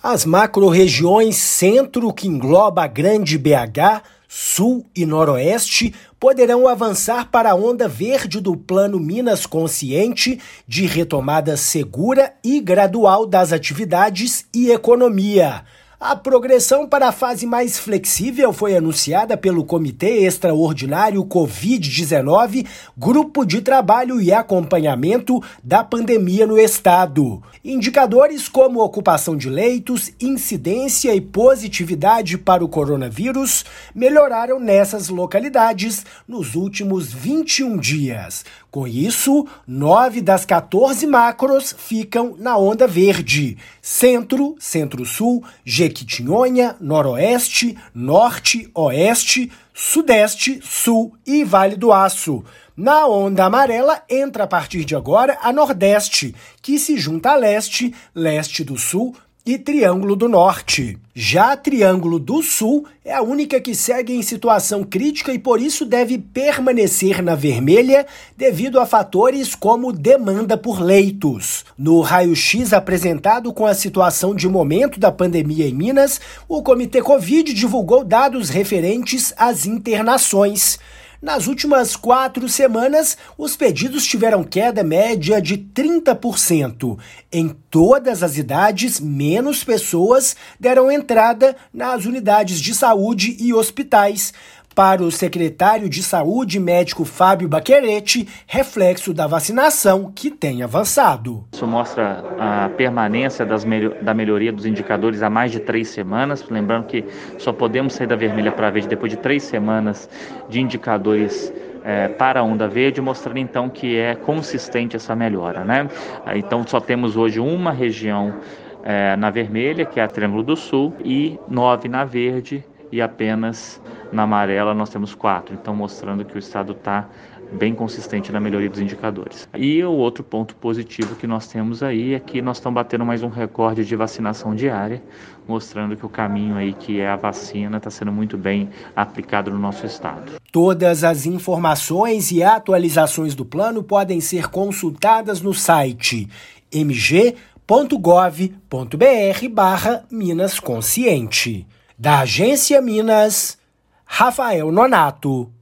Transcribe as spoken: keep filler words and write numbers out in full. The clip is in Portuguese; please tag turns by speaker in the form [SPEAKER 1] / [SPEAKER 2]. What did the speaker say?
[SPEAKER 1] As macro-regiões centro, que engloba a Grande B H, Sul e Noroeste, poderão avançar para a onda verde do Plano Minas Consciente de retomada segura e gradual das atividades e economia. A progressão para a fase mais flexível foi anunciada pelo Comitê Extraordinário covid dezenove, Grupo de Trabalho e Acompanhamento da Pandemia no Estado. Indicadores como ocupação de leitos, incidência e positividade para o coronavírus melhoraram nessas localidades nos últimos vinte e um dias. Com isso, nove das quatorze macros ficam na onda verde: Centro, Centro-Sul, Jequitinhonha, Noroeste, Norte, Oeste, Sudeste, Sul e Vale do Aço. Na onda amarela entra a partir de agora a Nordeste, que se junta a Leste, Leste do Sul e Triângulo do Norte. Já Triângulo do Sul é a única que segue em situação crítica e por isso deve permanecer na vermelha devido a fatores como demanda por leitos. No raio-x apresentado com a situação de momento da pandemia em Minas, o Comitê Covid divulgou dados referentes às internações. Nas últimas quatro semanas, os pedidos tiveram queda média de trinta por cento. Em todas as idades, menos pessoas deram entrada nas unidades de saúde e hospitais. Para o secretário de Saúde, médico Fábio Baquerete, reflexo da vacinação que tem avançado.
[SPEAKER 2] Isso mostra a permanência das melho- da melhoria dos indicadores há mais de três semanas. Lembrando que só podemos sair da vermelha para a verde depois de três semanas de indicadores É, para a onda verde, mostrando então que é consistente essa melhora, né? Então só temos hoje uma região é, na vermelha, que é a Triângulo do Sul, e nove na verde, e apenas na amarela nós temos quatro, então mostrando que o estado está bem consistente na melhoria dos indicadores. E o outro ponto positivo que nós temos aí é que nós estamos batendo mais um recorde de vacinação diária, mostrando que o caminho aí que é a vacina está sendo muito bem aplicado no nosso estado.
[SPEAKER 1] Todas as informações e atualizações do plano podem ser consultadas no site m g ponto gov ponto b r barra Minas Consciente. Da Agência Minas, Rafael Nonato.